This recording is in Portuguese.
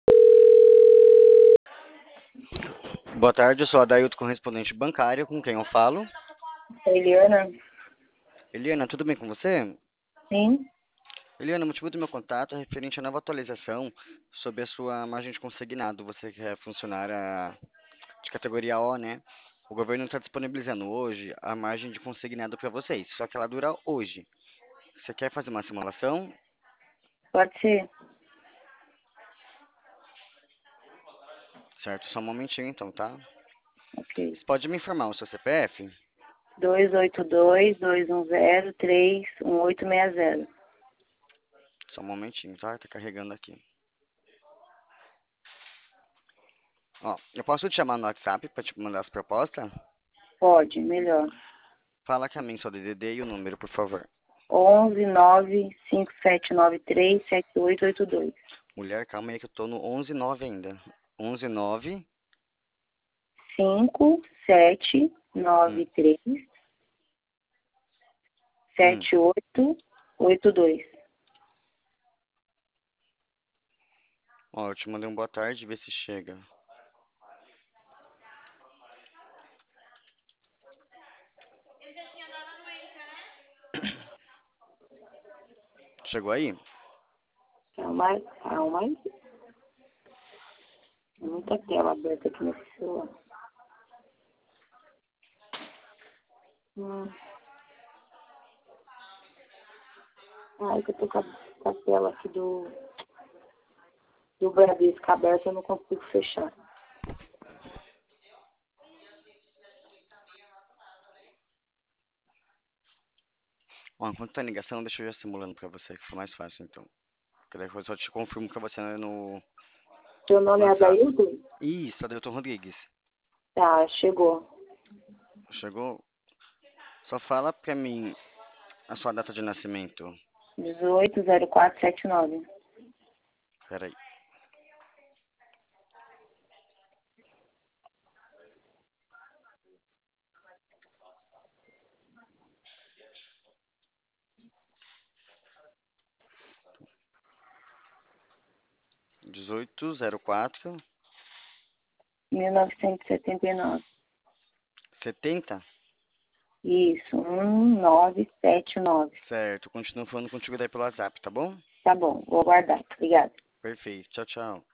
Boa tarde, eu sou Adailto, correspondente bancário, com quem eu falo. Eliana? Eliana, tudo bem com você? Sim, Eliana, o motivo do meu contato é referente à nova atualização sobre a sua margem de consignado. Você que é funcionária de categoria O, né? O governo está disponibilizando hoje a margem de consignado para vocês, só que ela dura hoje. Você quer fazer uma simulação? pode ser. Certo, só um momentinho então, tá? Ok. Você pode me informar o seu CPF? 282-210-31860. Só um momentinho, tá? Tá carregando aqui. Ó, eu posso te chamar no WhatsApp para te mandar as propostas? Pode, melhor. Fala que a mim sua DDD e o número, por favor. 11-95793-7882. Mulher, calma aí que eu tô no 11.9 ainda. 11.9. 5793 Hum, 7882. hum. Ó, eu te mandei um boa tarde, vê se chega. Chegou aí? Calma, calma aí. Tem muita tela aberta aqui nesse celular. Hum. Ai, que eu tô com a tela aqui do Bradesco aberta, eu não consigo fechar. Ó, enquanto tá em ligação, deixa eu já simulando pra você, que fica mais fácil então. Que daí eu só te confirmo pra você Seu no nome é WhatsApp. Adailton? Isso, Adelton Rodrigues. Tá, chegou. Chegou? Só fala pra mim a sua data de nascimento. 180479. Pera aí. 1804 1979. 70? Isso, 1979. Certo, continuo falando contigo daí pelo WhatsApp, tá bom? Tá bom, vou aguardar. Obrigada. Perfeito. Tchau, tchau.